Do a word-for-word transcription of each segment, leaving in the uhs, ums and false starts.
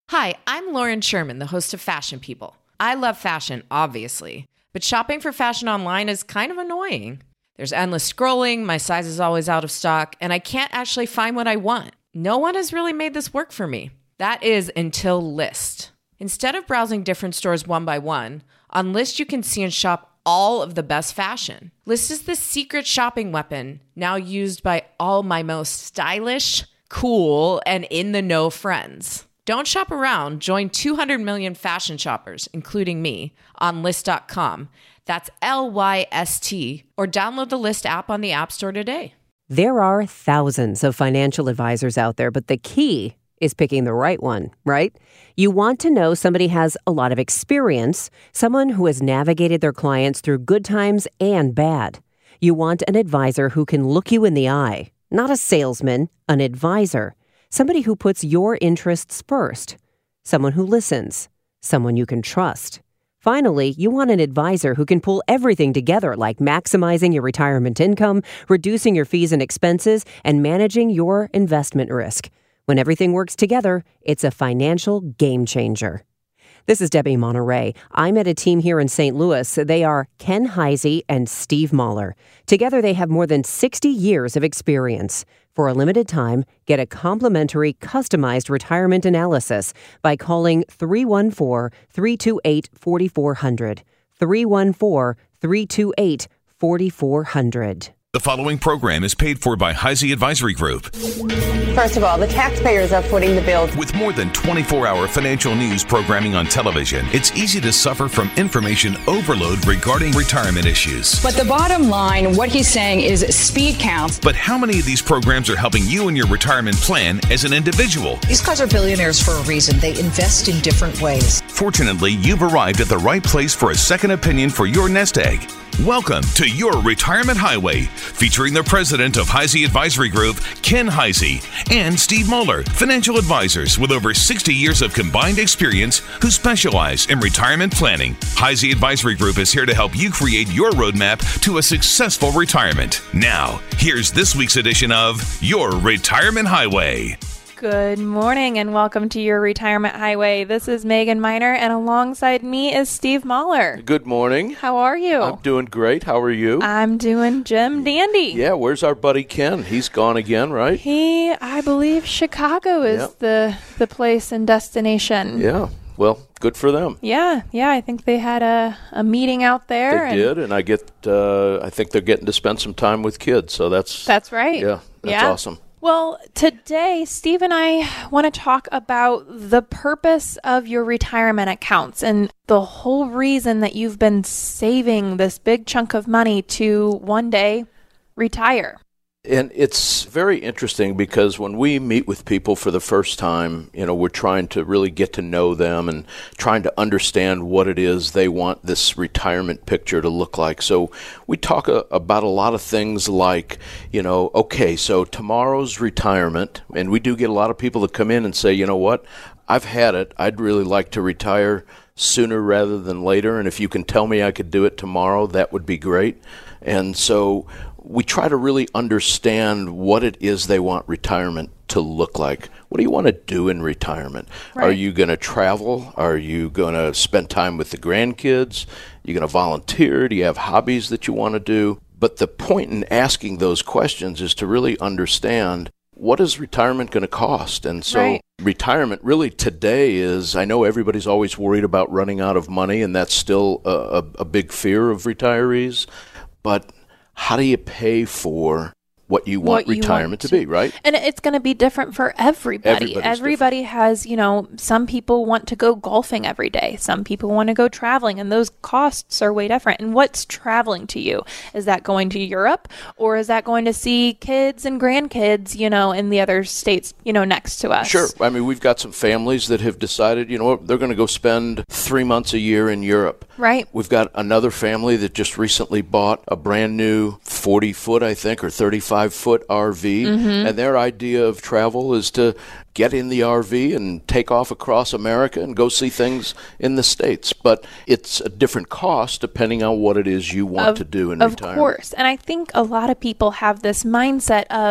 Hi, I'm Lauren Sherman, the host of Fashion People. I love fashion, obviously, but shopping for fashion online is kind of annoying. There's endless scrolling, my size is always out of stock, and I can't actually find what I want. No one has really made this work for me. That is until Lyst. Instead of browsing different stores one by one, on Lyst you can see and shop all of the best fashion. Lyst is the secret shopping weapon, now used by all my most stylish, cool, and in-the-know friends. Don't shop around. Join two hundred million fashion shoppers, including me, on Lyst dot com. That's L Y S T, or download the Lyst app on the App Store today. There are thousands of financial advisors out there, but the key is picking the right one, right? You want to know somebody has a lot of experience, someone who has navigated their clients through good times and bad. You want an advisor who can look you in the eye, not a salesman, an advisor. Somebody who puts your interests first. Someone who listens. Someone you can trust. Finally, you want an advisor who can pull everything together, like maximizing your retirement income, reducing your fees and expenses, and managing your investment risk. When everything works together, it's a financial game changer. This is Debbie Monterey. I met a team here in Saint Louis. They are Ken Heisey and Steve Mahler. Together, they have more than sixty years of experience. For a limited time, get a complimentary, customized retirement analysis by calling three one four, three two eight, four four zero zero. three one four, three two eight, four four zero zero. The following program is paid for by Heisey Advisory Group. First of all, the taxpayers are footing the bill. With more than twenty-four hour financial news programming on television, it's easy to suffer from information overload regarding retirement issues. But the bottom line, what he's saying is speed counts. But how many of these programs are helping you in your retirement plan as an individual? These guys are billionaires for a reason. They invest in different ways. Fortunately, you've arrived at the right place for a second opinion for your nest egg. Welcome to Your Retirement Highway, featuring the president of Heisey Advisory Group, Ken Heisey, and Steve Mahler, financial advisors with over sixty years of combined experience who specialize in retirement planning. Heisey Advisory Group is here to help you create your roadmap to a successful retirement. Now, here's this week's edition of Your Retirement Highway. Good morning and welcome to Your Retirement Highway. This is Megan Miner and alongside me is Steve Mahler. Good morning. How are you? I'm doing great. How are you? I'm doing Jim Dandy. Yeah, where's our buddy Ken? He's gone again, right? He, I believe Chicago is yep. the, the place and destination. Yeah, well, good for them. Yeah, yeah, I think they had a, a meeting out there. They and did, and I get, uh, I think they're getting to spend some time with kids, so that's... That's right. Yeah, that's yeah. awesome. Well, today, Steve and I want to talk about the purpose of your retirement accounts and the whole reason that you've been saving this big chunk of money to one day retire. And it's very interesting because when we meet with people for the first time, you know, we're trying to really get to know them and trying to understand what it is they want this retirement picture to look like. So we talk a, about a lot of things like, you know, okay, so tomorrow's retirement, and we do get a lot of people that come in and say, you know what, I've had it. I'd really like to retire sooner rather than later, and if you can tell me I could do it tomorrow, that would be great. And so we try to really understand what it is they want retirement to look like. What do you want to do in retirement? Right. Are you going to travel? Are you going to spend time with the grandkids? Are you going to volunteer? Do you have hobbies that you want to do? But the point in asking those questions is to really understand, what is retirement going to cost? And so right. retirement really today is, I know everybody's always worried about running out of money, and that's still a, a, a big fear of retirees. But how do you pay for what you want what retirement you want to, to be, right? And it's going to be different for everybody. Everybody's Everybody different. has, you know, some people want to go golfing every day. Some people want to go traveling, and those costs are way different. And what's traveling to you? Is that going to Europe, or is that going to see kids and grandkids, you know, in the other states, you know, next to us? Sure. I mean, we've got some families that have decided, you know what, they're going to go spend three months a year in Europe. Right. We've got another family that just recently bought a brand new forty foot, I think, or thirty-five foot R V. Mm-hmm. And their idea of travel is to get in the R V and take off across America and go see things in the States. But it's a different cost depending on what it is you want of, to do in of retirement. Of course. And I think a lot of people have this mindset of,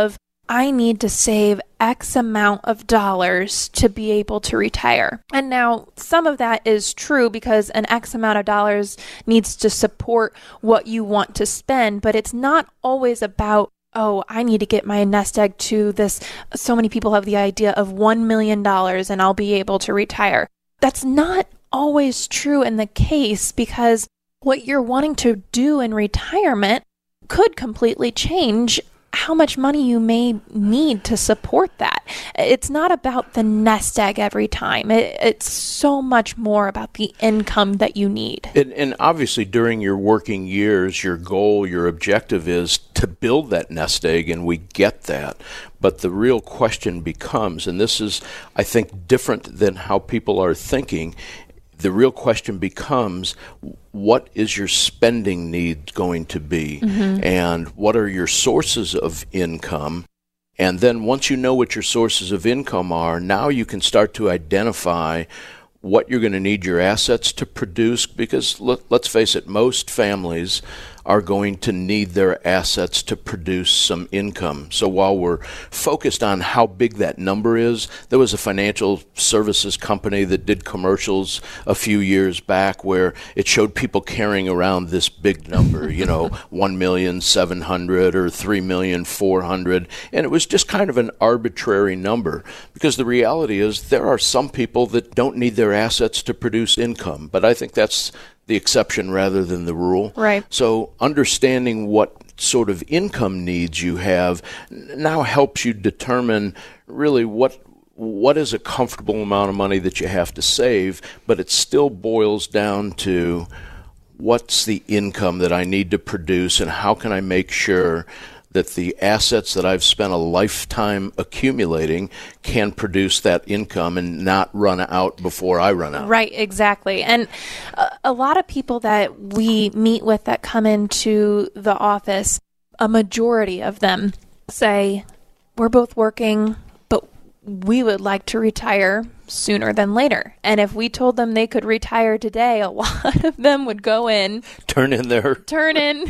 I need to save X amount of dollars to be able to retire. And now some of that is true because an X amount of dollars needs to support what you want to spend, but it's not always about, oh, I need to get my nest egg to this. So many people have the idea of one million dollars and I'll be able to retire. That's not always true in the case because what you're wanting to do in retirement could completely change how much money you may need to support that. It's not about the nest egg every time. It, it's so much more about the income that you need. And, and obviously during your working years, your goal, your objective is to build that nest egg, and we get that. But the real question becomes, and this is, I think, different than how people are thinking, the real question becomes, what is your spending need going to be? Mm-hmm. And what are your sources of income? And then once you know what your sources of income are, now you can start to identify what you're going to need your assets to produce, because let, let's face it, most families are going to need their assets to produce some income. So while we're focused on how big that number is, there was a financial services company that did commercials a few years back where it showed people carrying around this big number, you know, one million seven hundred or three million four hundred, and it was just kind of an arbitrary number, because the reality is there are some people that don't need their assets to produce income, but I think that's the exception rather than the rule. Right. So understanding what sort of income needs you have now helps you determine really what what is a comfortable amount of money that you have to save, but it still boils down to what's the income that I need to produce, and how can I make sure that the assets that I've spent a lifetime accumulating can produce that income and not run out before I run out. Right, exactly. And a, a lot of people that we meet with that come into the office, a majority of them say, we're both working, but we would like to retire sooner than later. And if we told them they could retire today, a lot of them would go in, turn in their turn in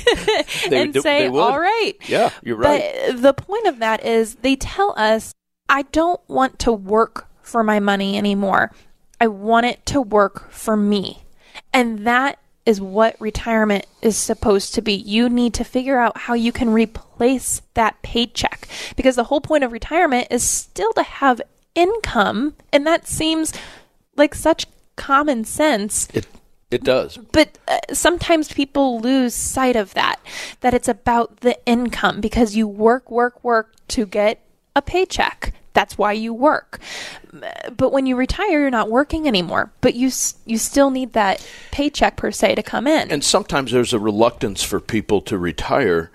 and do, say, all right. Yeah, you're right. But the point of that is they tell us, I don't want to work for my money anymore. I want it to work for me. And that is what retirement is supposed to be. You need to figure out how you can replace that paycheck, because the whole point of retirement is still to have income, and that seems like such common sense. It it does. But uh, sometimes people lose sight of that, that it's about the income, because you work, work, work to get a paycheck. That's why you work. But when you retire, you're not working anymore, but you you still need that paycheck per se to come in. And sometimes there's a reluctance for people to retire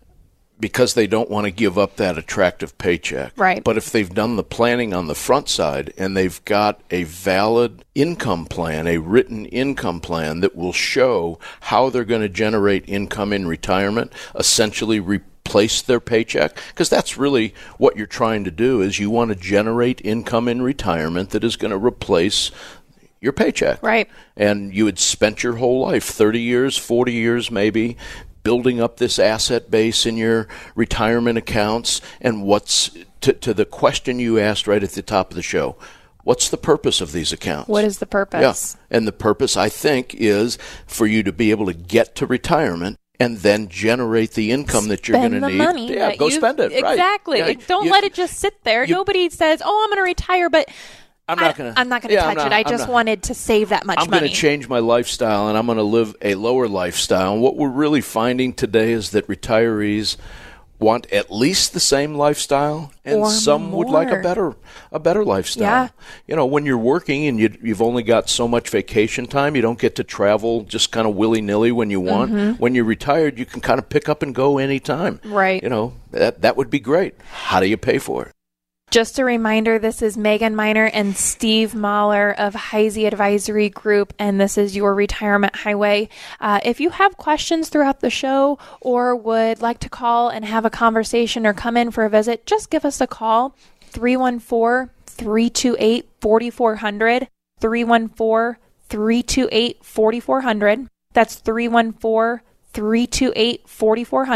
because they don't want to give up that attractive paycheck. Right. But if they've done the planning on the front side and they've got a valid income plan, a written income plan that will show how they're going to generate income in retirement, essentially replace their paycheck, because that's really what you're trying to do, is you want to generate income in retirement that is going to replace your paycheck. Right. And you had spent your whole life, thirty years, forty years maybe, building up this asset base in your retirement accounts. And what's, to, to the question you asked right at the top of the show, what's the purpose of these accounts? What is the purpose? Yeah. And the purpose, I think, is for you to be able to get to retirement and then generate the income that you're going to need. Money yeah, go you, spend it. Exactly. Right. Yeah, Don't you, let it just sit there. You, Nobody says, oh, I'm going to retire, but I'm not going to I'm not going to yeah, touch not, it. I just not, wanted to save that much I'm money. I'm going to change my lifestyle, and I'm going to live a lower lifestyle. And what we're really finding today is that retirees want at least the same lifestyle, and or some more. would like a better a better lifestyle. Yeah. You know, when you're working and you, you've only got so much vacation time, you don't get to travel just kind of willy-nilly when you want. Mm-hmm. When you're retired, you can kind of pick up and go anytime. Right. You know, that that would be great. How do you pay for it? Just a reminder, this is Megan Miner and Steve Mahler of Heisey Advisory Group, and this is your Retirement Highway. Uh, if you have questions throughout the show or would like to call and have a conversation or come in for a visit, just give us a call, three one four, three two eight, four four zero zero, three one four, three two eight, four four zero zero. That's three one four, three two eight, four four zero zero.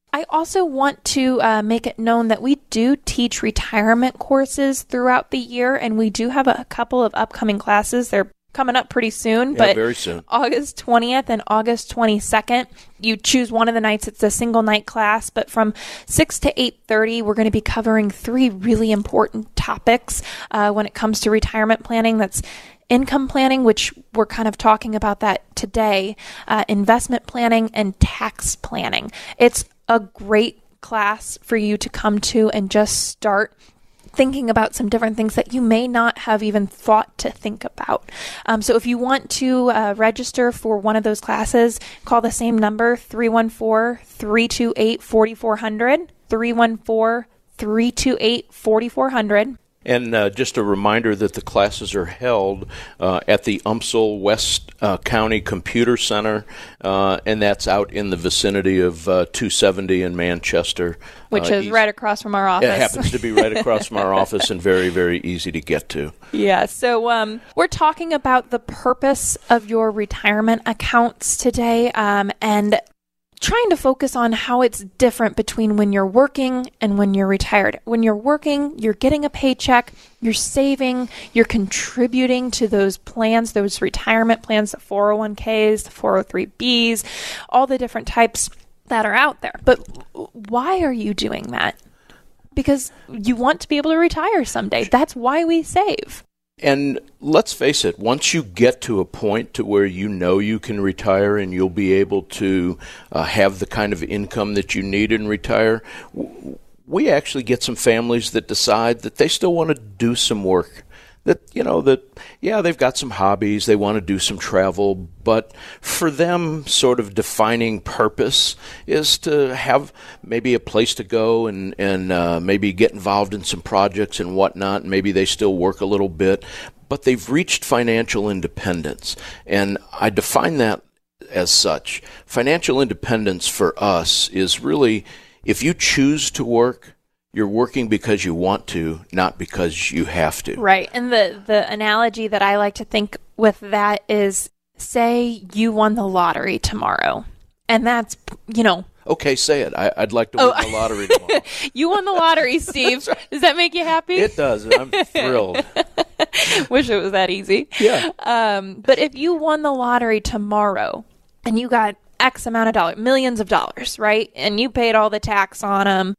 I also want to uh, make it known that we do teach retirement courses throughout the year, and we do have a couple of upcoming classes. They're coming up pretty soon, yeah, but very soon. August twentieth and August twenty-second. You choose one of the nights. It's a single night class, but from six to eight thirty, we're going to be covering three really important topics uh, when it comes to retirement planning. That's income planning, which we're kind of talking about that today, uh, investment planning, and tax planning. It's a great class for you to come to and just start thinking about some different things that you may not have even thought to think about. Um, so if you want to uh, register for one of those classes, call the same number, three one four, three two eight, four four zero zero, three one four, three two eight, four four zero zero. And uh, just a reminder that the classes are held uh, at the U M S L West uh, County Computer Center, uh, and that's out in the vicinity of uh, two seventy in Manchester. Which uh, is east. right across from our office. It happens to be right across from our office and very, very easy to get to. Yeah, so um, we're talking about the purpose of your retirement accounts today, um, and trying to focus on how it's different between when you're working and when you're retired. When you're working, you're getting a paycheck, you're saving, you're contributing to those plans, those retirement plans, the four oh one k's, the four oh three b's, all the different types that are out there. But why are you doing that? Because you want to be able to retire someday. That's why we save. And let's face it, once you get to a point to where you know you can retire and you'll be able to uh, have the kind of income that you need and retire, w- we actually get some families that decide that they still want to do some work. That, you know, that, yeah, they've got some hobbies, they want to do some travel, but for them, sort of defining purpose is to have maybe a place to go and, and uh, maybe get involved in some projects and whatnot. Maybe they still work a little bit, but they've reached financial independence. And I define that as such. Financial independence for us is really, if you choose to work, you're working because you want to, not because you have to. Right. And the, the analogy that I like to think with that is, say you won the lottery tomorrow. And that's, you know. Okay, say it. I, I'd like to oh. win the lottery tomorrow. You won the lottery, Steve. Right. Does that make you happy? It does. I'm thrilled. Wish it was that easy. Yeah. Um, but if you won the lottery tomorrow and you got X amount of dollars, millions of dollars, right? And you paid all the tax on them.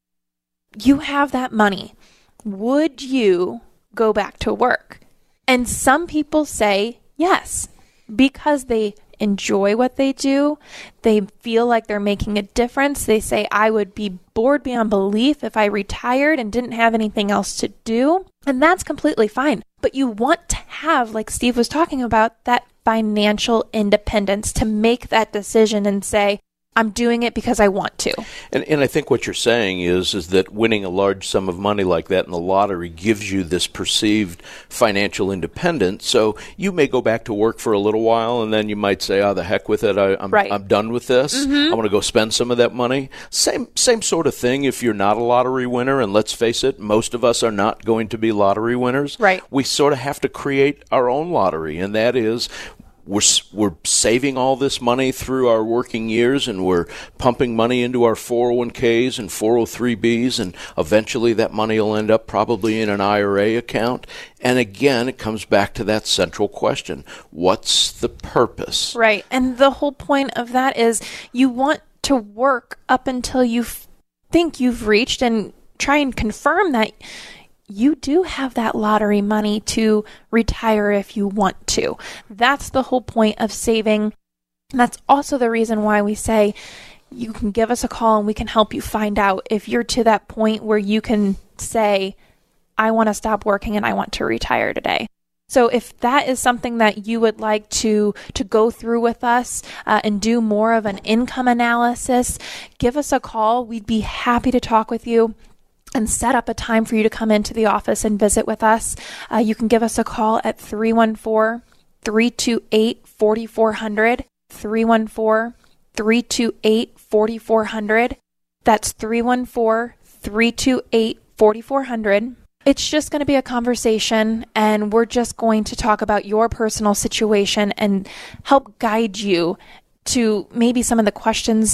You have that money. Would you go back to work? And some people say yes, because they enjoy what they do. They feel like they're making a difference. They say, I would be bored beyond belief if I retired and didn't have anything else to do. And that's completely fine. But you want to have, like Steve was talking about, that financial independence to make that decision and say, I'm doing it because I want to. And and I think what you're saying is is that winning a large sum of money like that in the lottery gives you this perceived financial independence. So you may go back to work for a little while, and then you might say, "Oh, the heck with it! I, I'm right. I'm done with this. Mm-hmm. I want to go spend some of that money." Same same sort of thing. If you're not a lottery winner, and let's face it, most of us are not going to be lottery winners. Right. We sort of have to create our own lottery, and that is, We're we're saving all this money through our working years, and we're pumping money into our four oh one k's and four oh three b's, and eventually that money will end up probably in an I R A account. And again, it comes back to that central question: what's the purpose? Right. And the whole point of that is you want to work up until you f- think you've reached, and try and confirm that you do have that lottery money to retire if you want to. That's the whole point of saving. And that's also the reason why we say you can give us a call and we can help you find out if you're to that point where you can say, I want to stop working and I want to retire today. So if that is something that you would like to to go through with us uh, and do more of an income analysis, give us a call. We'd be happy to talk with you and set up a time for you to come into the office and visit with us. Uh, you can give us a call at three one four, three two eight, four four zero zero, three one four, three two eight, four four zero zero. That's three one four, three two eight, four four zero zero. It's just going to be a conversation, and we're just going to talk about your personal situation and help guide you to maybe some of the questions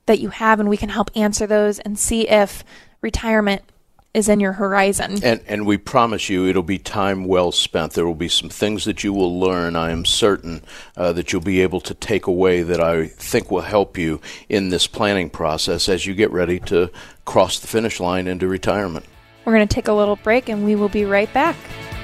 that you have, and we can help answer those and see if retirement is in your horizon. And and we promise you it'll be time well spent. There will be some things that you will learn, I am certain, uh, that you'll be able to take away that I think will help you in this planning process as you get ready to cross the finish line into retirement. We're going to take a little break, and we will be right back.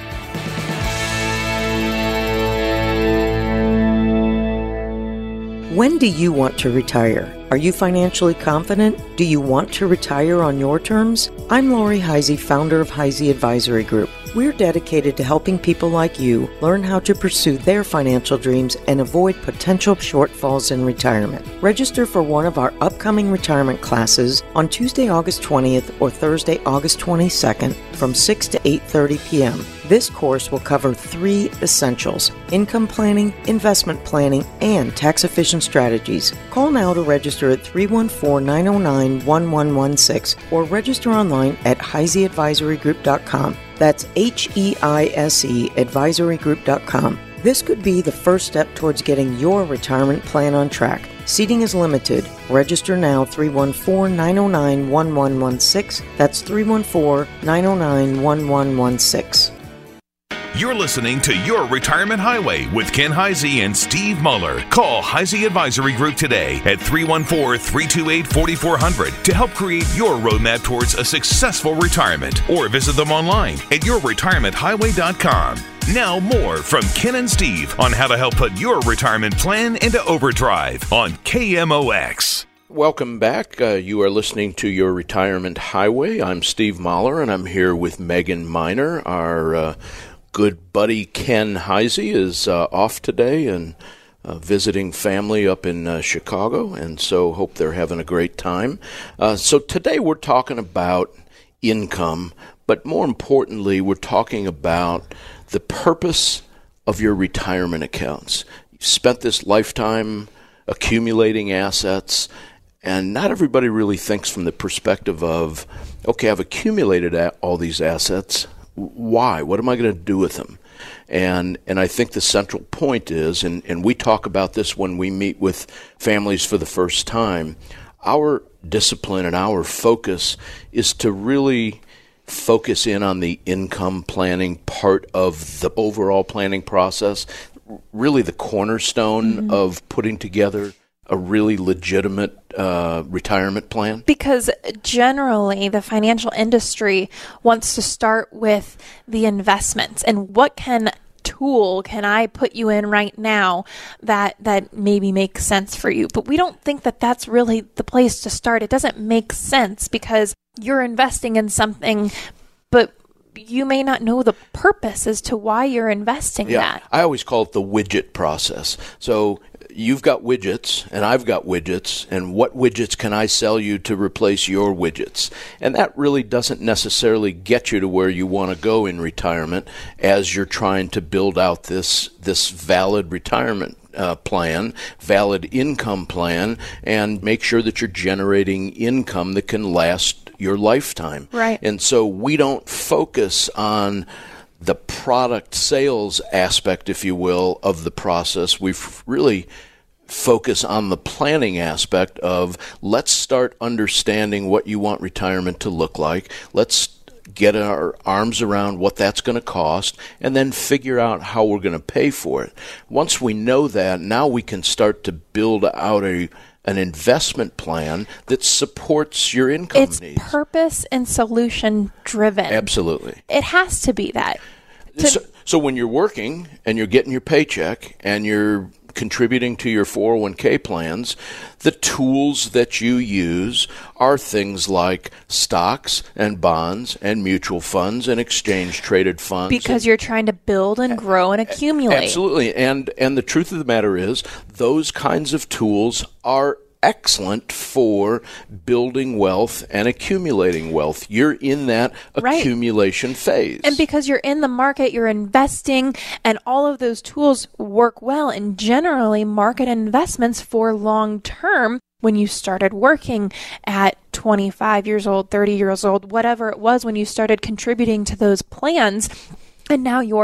When do you want to retire? Are you financially confident? Do you want to retire on your terms? I'm Lori Heisey, founder of Heisey Advisory Group. We're dedicated to helping people like you learn how to pursue their financial dreams and avoid potential shortfalls in retirement. Register for one of our upcoming retirement classes on Tuesday, August twentieth or Thursday, August twenty-second from six to eight thirty p.m. This course will cover three essentials: income planning, investment planning, and tax-efficient strategies. Call now to register at three one four, nine zero nine, one one one six or register online at heisey advisory group dot com. That's H E I S E advisory group dot com. This could be the first step towards getting your retirement plan on track. Seating is limited. Register now, three one four, nine zero nine, one one one six. That's three one four, nine zero nine, one one one six. You're listening to Your Retirement Highway with Ken Heisey and Steve Muller. Call Heisey Advisory Group today at three one four, three two eight, four four zero zero to help create your roadmap towards a successful retirement, or visit them online at your retirement highway dot com. Now more from Ken and Steve on how to help put your retirement plan into overdrive on K M O X. Welcome back. Uh, you are listening to Your Retirement Highway. I'm Steve Mahler, and I'm here with Megan Miner. Our uh, good buddy Ken Heisey is uh, off today and uh, visiting family up in uh, Chicago, and so hope they're having a great time. Uh, so today we're talking about income, but more importantly, we're talking about the purpose of your retirement accounts. You've spent this lifetime accumulating assets, and not everybody really thinks from the perspective of, okay, I've accumulated all these assets. Why? What am I going to do with them? And and I think the central point is, and, and we talk about this when we meet with families for the first time, our discipline and our focus is to really focus in on the income planning part of the overall planning process, really the cornerstone mm-hmm. of putting together a really legitimate uh, retirement plan? Because generally the financial industry wants to start with the investments and what can tool can I put you in right now that that maybe makes sense for you. But we don't think that that's really the place to start. It doesn't make sense because you're investing in something, but you may not know the purpose as to why you're investing yeah, that. I always call it the widget process. So you've got widgets and I've got widgets, and what widgets can I sell you to replace your widgets? And that really doesn't necessarily get you to where you want to go in retirement as you're trying to build out this this valid retirement uh, plan, valid income plan, and make sure that you're generating income that can last your lifetime. Right. And so we don't focus on the product sales aspect, if you will, of the process. We really focus on the planning aspect of let's start understanding what you want retirement to look like. Let's get our arms around what that's going to cost and then figure out how we're going to pay for it. Once we know that, now we can start to build out a an investment plan that supports your income it's needs. It's purpose and solution driven. Absolutely. It has to be that. To- so, so when you're working and you're getting your paycheck and you're contributing to your four oh one k plans, the tools that you use are things like stocks and bonds and mutual funds and exchange traded funds. Because you're trying to build and grow and accumulate. Absolutely. And and the truth of the matter is those kinds of tools are excellent for building wealth and accumulating wealth. You're in that accumulation right. phase. And because you're in the market, you're investing, and all of those tools work well. And generally, market investments for long term, when you started working at twenty-five years old, thirty years old, whatever it was, when you started contributing to those plans, and now you're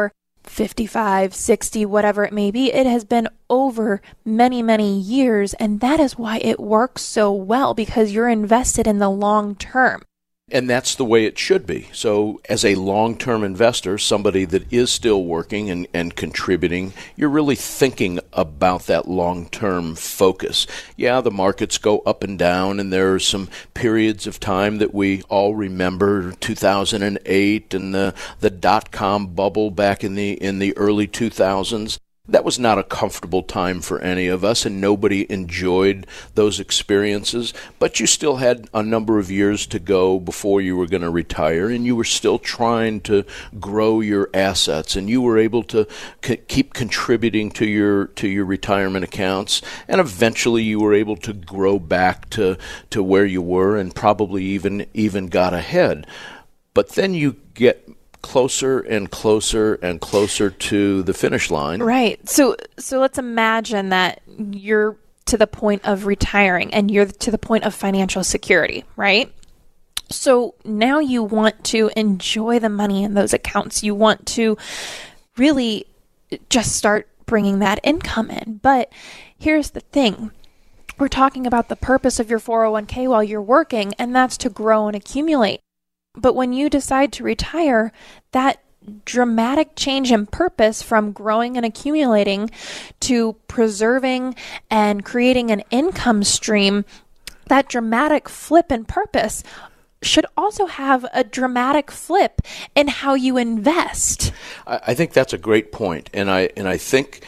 fifty-five, sixty, whatever it may be. It has been over many, many years. And that is why it works so well, because you're invested in the long term. And that's the way it should be. So as a long-term investor, somebody that is still working and, and contributing, you're really thinking about that long-term focus. Yeah, the markets go up and down, and there are some periods of time that we all remember, two thousand eight and the, the dot-com bubble back in the in the early two thousands. That was not a comfortable time for any of us, and nobody enjoyed those experiences. But you still had a number of years to go before you were going to retire, and you were still trying to grow your assets, and you were able to c- keep contributing to your to your retirement accounts, and eventually you were able to grow back to, to where you were, and probably even even got ahead. But then you get closer and closer and closer to the finish line. Right. So so let's imagine that you're to the point of retiring and you're to the point of financial security, right? So now you want to enjoy the money in those accounts. You want to really just start bringing that income in. But here's the thing. We're talking about the purpose of your four oh one k while you're working, and that's to grow and accumulate. But when you decide to retire, that dramatic change in purpose from growing and accumulating to preserving and creating an income stream, that dramatic flip in purpose should also have a dramatic flip in how you invest. I, I think that's a great point, and I and I think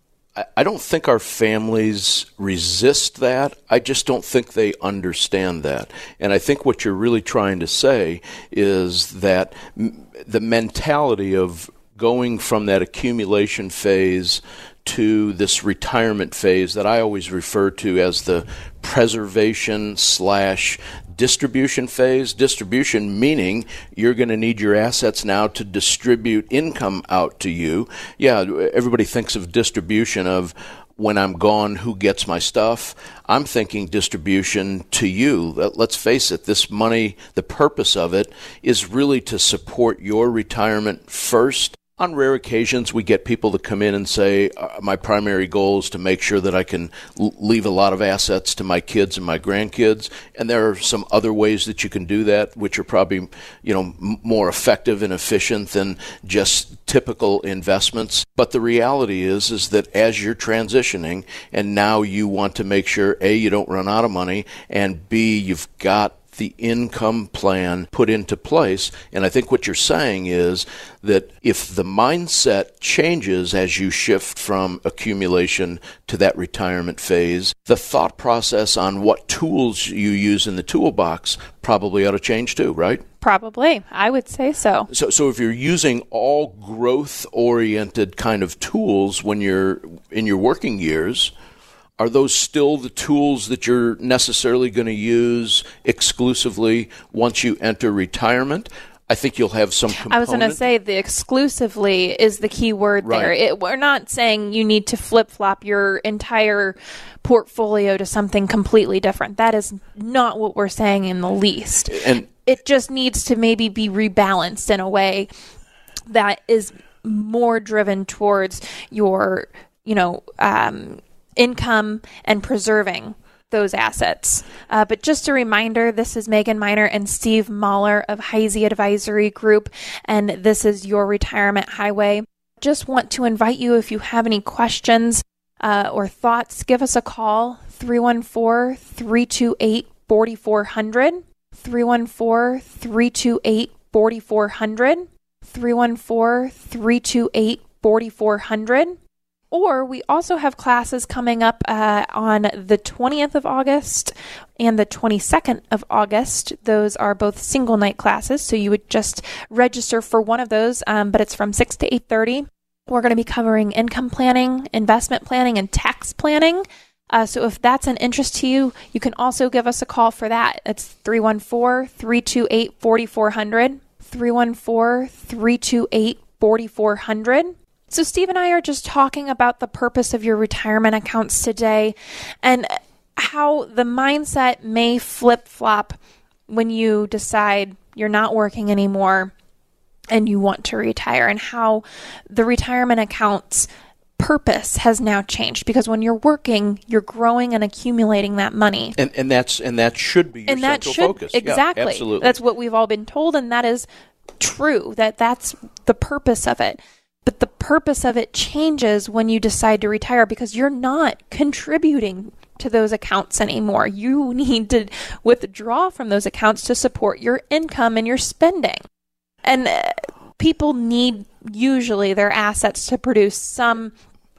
I don't think our families resist that. I just don't think they understand that. And I think what you're really trying to say is that m- the mentality of going from that accumulation phase to this retirement phase that I always refer to as the preservation slash distribution phase. Distribution meaning you're going to need your assets now to distribute income out to you. Yeah, everybody thinks of distribution of when I'm gone, who gets my stuff? I'm thinking distribution to you. Let's face it, this money, the purpose of it is really to support your retirement first. On rare occasions, we get people to come in and say, uh, my primary goal is to make sure that I can l- leave a lot of assets to my kids and my grandkids. And there are some other ways that you can do that, which are probably, you know, m- more effective and efficient than just typical investments. But the reality is, is that as you're transitioning, and now you want to make sure, A, you don't run out of money, and B, you've got the income plan put into place. And I think what you're saying is that if the mindset changes as you shift from accumulation to that retirement phase, the thought process on what tools you use in the toolbox probably ought to change too, right? Probably. I would say so. So so if you're using all growth-oriented kind of tools when you're in your working years, are those still the tools that you're necessarily going to use exclusively once you enter retirement? I think you'll have some component. I was going to say the exclusively is the key word right. there. It, we're not saying you need to flip-flop your entire portfolio to something completely different. That is not what we're saying in the least. And it just needs to maybe be rebalanced in a way that is more driven towards your, you know, um, income and preserving those assets. Uh, but just a reminder, this is Megan Miner and Steve Mahler of Heisey Advisory Group, and this is Your Retirement Highway. Just want to invite you, if you have any questions uh, or thoughts, give us a call, three one four, three two eight, four four zero zero, three one four, three two eight, four four zero zero, three one four, three two eight, four four zero zero. Or we also have classes coming up uh, on the twentieth of August and the twenty-second of August. Those are both single night classes, so you would just register for one of those, um, but it's from six to eight thirty. We're going to be covering income planning, investment planning, and tax planning. Uh, so if that's an interest to you, you can also give us a call for that. It's three one four, three two eight, four four zero zero, three one four, three two eight, four four zero zero. So Steve and I are just talking about the purpose of your retirement accounts today and how the mindset may flip-flop when you decide you're not working anymore and you want to retire, and how the retirement accounts purpose has now changed, because when you're working, you're growing and accumulating that money. And and that's and that should be your and that central should, focus. Exactly. Yeah, absolutely. That's what we've all been told, and that is true, that that's the purpose of it. But the purpose of it changes when you decide to retire, because you're not contributing to those accounts anymore. You need to withdraw from those accounts to support your income and your spending. And uh, people need usually their assets to produce some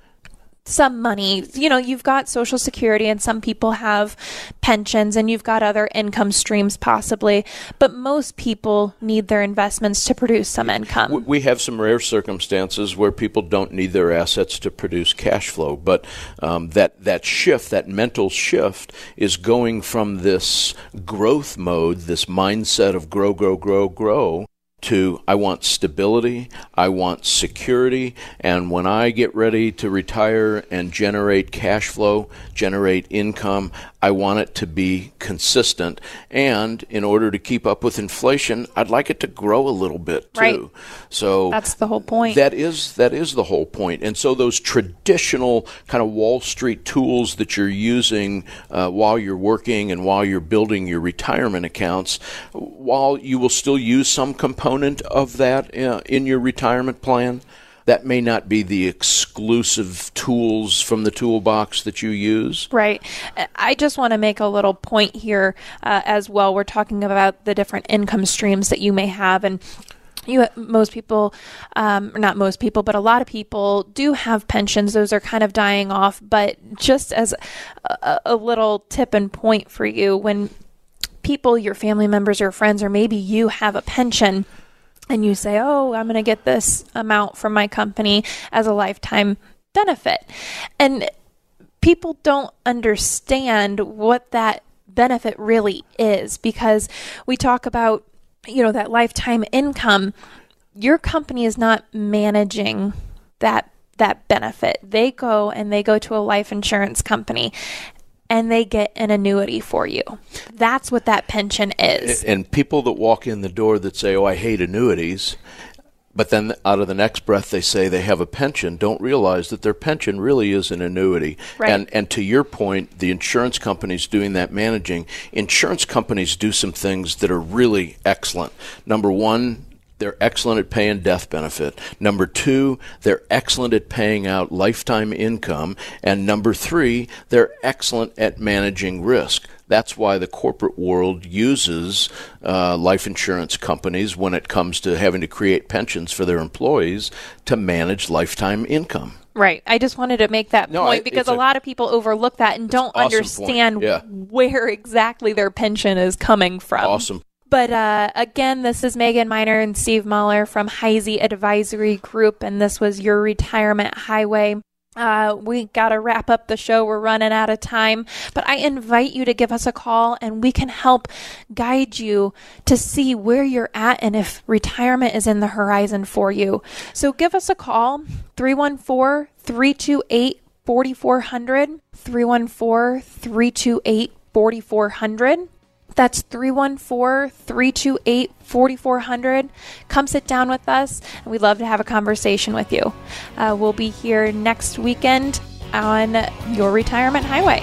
some money. You know, you've got Social Security, and some people have pensions, and you've got other income streams possibly, but most people need their investments to produce some income. We have some rare circumstances where people don't need their assets to produce cash flow, but um, that, that shift, that mental shift, is going from this growth mode, this mindset of grow, grow, grow, grow, to I want stability, I want security, and when I get ready to retire and generate cash flow, generate income, I want it to be consistent. And in order to keep up with inflation, I'd like it to grow a little bit too. Right. So that's the whole point. That is that is the whole point. And so those traditional kind of Wall Street tools that you're using uh, while you're working and while you're building your retirement accounts, while you will still use some components of that uh, in your retirement plan, that may not be the exclusive tools from the toolbox that you use. Right. I just want to make a little point here uh, as well. We're talking about the different income streams that you may have, and You, most people, um, not most people, but a lot of people do have pensions. Those are kind of dying off. But just as a, a little tip and point for you, when people, your family members or friends, or maybe you have a pension, and you say, oh, I'm going to get this amount from my company as a lifetime benefit. And people don't understand what that benefit really is, because we talk about, you know, that lifetime income. Your company is not managing that that benefit. They go and they go to a life insurance company, and they get an annuity for you. That's what that pension is. And people that walk in the door that say, oh, I hate annuities, but then out of the next breath they say they have a pension, don't realize that their pension really is an annuity. Right. And and to your point, the insurance companies doing that managing, insurance companies do some things that are really excellent. Number one, they're excellent at paying death benefit. Number two, they're excellent at paying out lifetime income. And number three, they're excellent at managing risk. That's why the corporate world uses uh, life insurance companies when it comes to having to create pensions for their employees to manage lifetime income. Right. I just wanted to make that no, point I, because a, a lot of people overlook that and don't awesome understand yeah. where exactly their pension is coming from. Awesome. But uh, again, this is Megan Miner and Steve Muller from Heisey Advisory Group, and this was Your Retirement Highway. Uh, we got to wrap up the show. We're running out of time, but I invite you to give us a call, and we can help guide you to see where you're at and if retirement is in the horizon for you. So give us a call, three one four, three two eight, four four zero zero, three one four, three two eight, four four zero zero. That's three one four, three two eight, four four zero zero. Come sit down with us, and we'd love to have a conversation with you. Uh, we'll be here next weekend on Your Retirement Highway.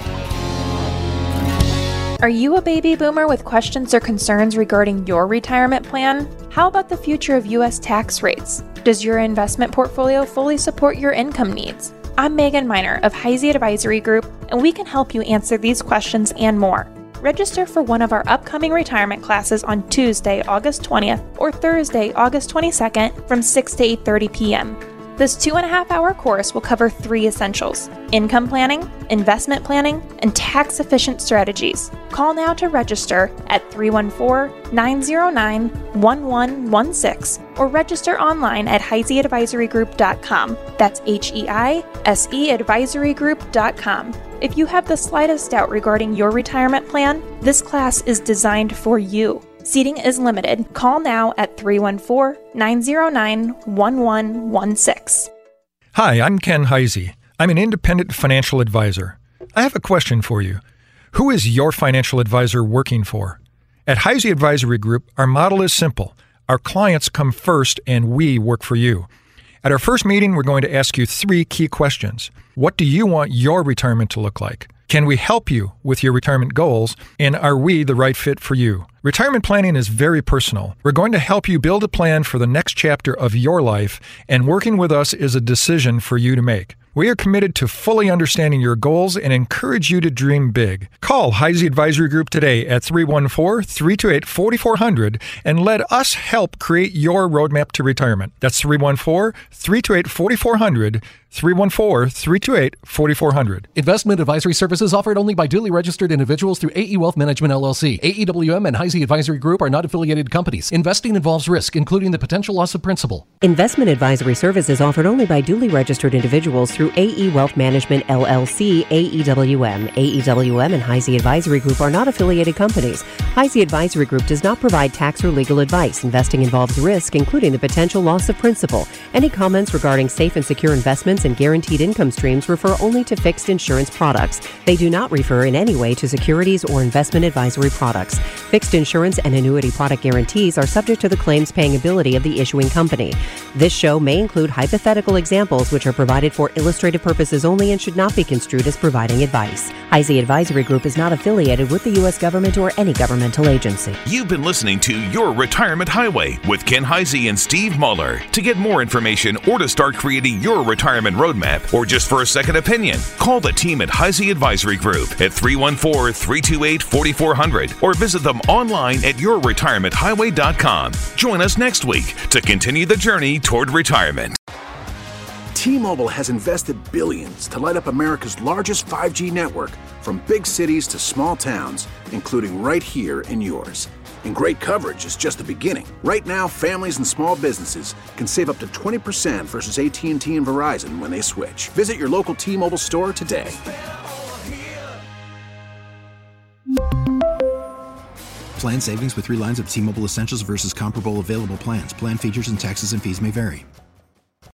Are you a baby boomer with questions or concerns regarding your retirement plan? How about the future of U S tax rates? Does your investment portfolio fully support your income needs? I'm Megan Miner of Heisey Advisory Group, and we can help you answer these questions and more. Register for one of our upcoming retirement classes on Tuesday, August twentieth, or Thursday, August twenty-second from six to eight thirty p.m. This two and a half hour course will cover three essentials: income planning, investment planning, and tax-efficient strategies. Call now to register at three one four, nine zero nine, one one one six or register online at heisey advisory group dot com. That's H E I S E advisory group dot com. If you have the slightest doubt regarding your retirement plan, this class is designed for you. Seating is limited. Call now at three one four, nine zero nine, one one one six. Hi, I'm Ken Heisey. I'm an independent financial advisor. I have a question for you. Who is your financial advisor working for? At Heisey Advisory Group, our model is simple. Our clients come first and we work for you. At our first meeting, we're going to ask you three key questions. What do you want your retirement to look like? Can we help you with your retirement goals? And are we the right fit for you? Retirement planning is very personal. We're going to help you build a plan for the next chapter of your life, and working with us is a decision for you to make. We are committed to fully understanding your goals and encourage you to dream big. Call Heisey Advisory Group today at three one four, three two eight, four four zero zero and let us help create your roadmap to retirement. That's three one four, three two eight, four four zero zero, three one four, three two eight, four four zero zero. Investment advisory services offered only by duly registered individuals through A E Wealth Management, L L C. A E W M and Heisey Advisory Group are not affiliated companies. Investing involves risk, including the potential loss of principal. Investment advisory services offered only by duly registered individuals through A E Wealth Management, L L C, A E W M. A E W M and Heisey Advisory Group are not affiliated companies. Heisey Advisory Group does not provide tax or legal advice. Investing involves risk, including the potential loss of principal. Any comments regarding safe and secure investments and guaranteed income streams refer only to fixed insurance products. They do not refer in any way to securities or investment advisory products. Fixed insurance and annuity product guarantees are subject to the claims paying ability of the issuing company. This show may include hypothetical examples which are provided for illustrative purposes only and should not be construed as providing advice. Heisey Advisory Group is not affiliated with the U S government or any governmental agency. You've been listening to Your Retirement Highway with Ken Heisey and Steve Muller. To get more information or to start creating your retirement roadmap or just for a second opinion, call the team at Heisey Advisory Group at three one four, three two eight, four four zero zero or visit them online at your retirement highway dot com. Join us next week to continue the journey toward retirement. T-Mobile has invested billions to light up America's largest five G network, from big cities to small towns, including right here in yours. And great coverage is just the beginning. Right now, families and small businesses can save up to twenty percent versus A T and T and Verizon when they switch. Visit your local T-Mobile store today. Plan savings with three lines of T-Mobile Essentials versus comparable available plans. Plan features and taxes and fees may vary.